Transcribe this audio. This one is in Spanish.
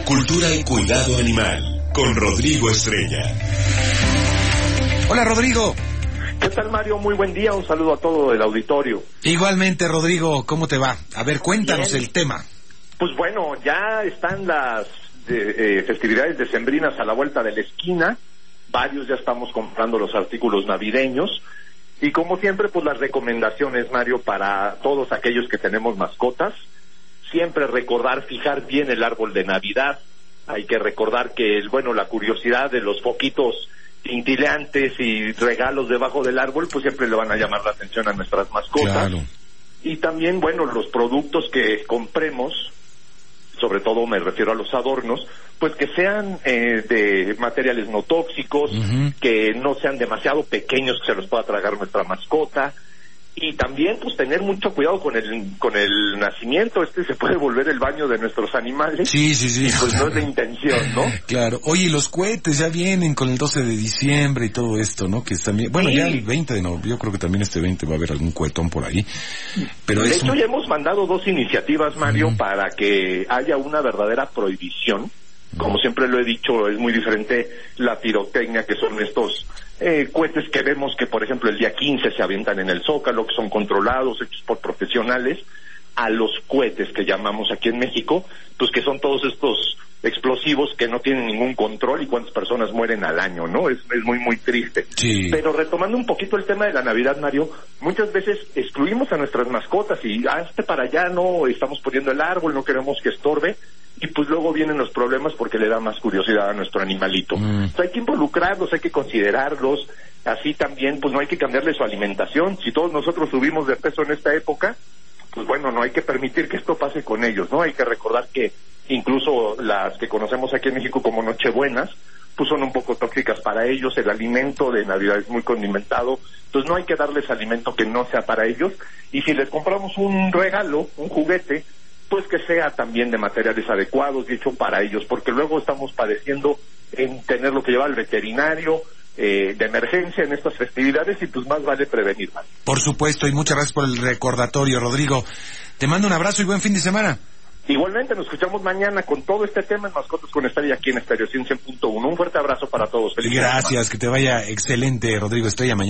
Cultura y cuidado animal, con Rodrigo Estrella. Hola, Rodrigo. ¿Qué tal, Mario? Muy buen día, un saludo a todo el auditorio. Igualmente, Rodrigo, ¿cómo te va? A ver, cuéntanos el tema. Pues bueno, ya están las festividades decembrinas a la vuelta de la esquina, varios ya estamos comprando los artículos navideños, y como siempre, pues las recomendaciones, Mario, para todos aquellos que tenemos mascotas, siempre recordar fijar bien el árbol de Navidad. Hay que recordar que es bueno la curiosidad de los foquitos cintilantes y regalos debajo del árbol, pues siempre le van a llamar la atención a nuestras mascotas. Claro. Y también, bueno, los productos que compremos, sobre todo me refiero a los adornos, pues que sean de materiales no tóxicos, que no sean demasiado pequeños que se los pueda tragar nuestra mascota. Y también, pues, tener mucho cuidado con el nacimiento. Se puede volver el baño de nuestros animales. Sí. Y pues no es la intención, ¿no? Claro. Oye, los cohetes ya vienen con el 12 de diciembre y todo esto, ¿no? Que también, bueno, sí. Ya el 20 de noviembre, yo creo que también este 20 va a haber algún cohetón por ahí. Pero de hecho, ya hemos mandado 2 iniciativas, Mario, para que haya una verdadera prohibición. Como siempre lo he dicho, es muy diferente la pirotecnia, que son estos cohetes que vemos que, por ejemplo, el día 15 se avientan en el Zócalo, que son controlados, hechos por profesionales, a los cohetes que llamamos aquí en México, pues que son todos estos explosivos que no tienen ningún control y cuántas personas mueren al año, ¿no? Es muy, muy triste. Sí. Pero retomando un poquito el tema de la Navidad, Mario, muchas veces excluimos a nuestras mascotas y hazte para allá, no estamos poniendo el árbol, no queremos que estorbe, y pues luego vienen los problemas porque le da más curiosidad a nuestro animalito. Entonces hay que involucrarlos, hay que considerarlos, así también pues no hay que cambiarle su alimentación. Si todos nosotros subimos de peso en esta época, pues bueno, no hay que permitir que esto pase con ellos, ¿no? Hay que recordar que incluso las que conocemos aquí en México como Nochebuenas, pues son un poco tóxicas para ellos, el alimento de Navidad es muy condimentado, entonces no hay que darles alimento que no sea para ellos, y si les compramos un regalo, un juguete, pues que sea también de materiales adecuados y hecho para ellos, porque luego estamos padeciendo en tener lo que lleva al veterinario de emergencia en estas festividades, y pues más vale prevenir. Por supuesto, y muchas gracias por el recordatorio, Rodrigo. Te mando un abrazo y buen fin de semana. Igualmente, nos escuchamos mañana con todo este tema en Mascotas con Estrella aquí en Estéreo 100.1. Un fuerte abrazo para todos. Feliz Gracias, que te vaya excelente, Rodrigo Estrella.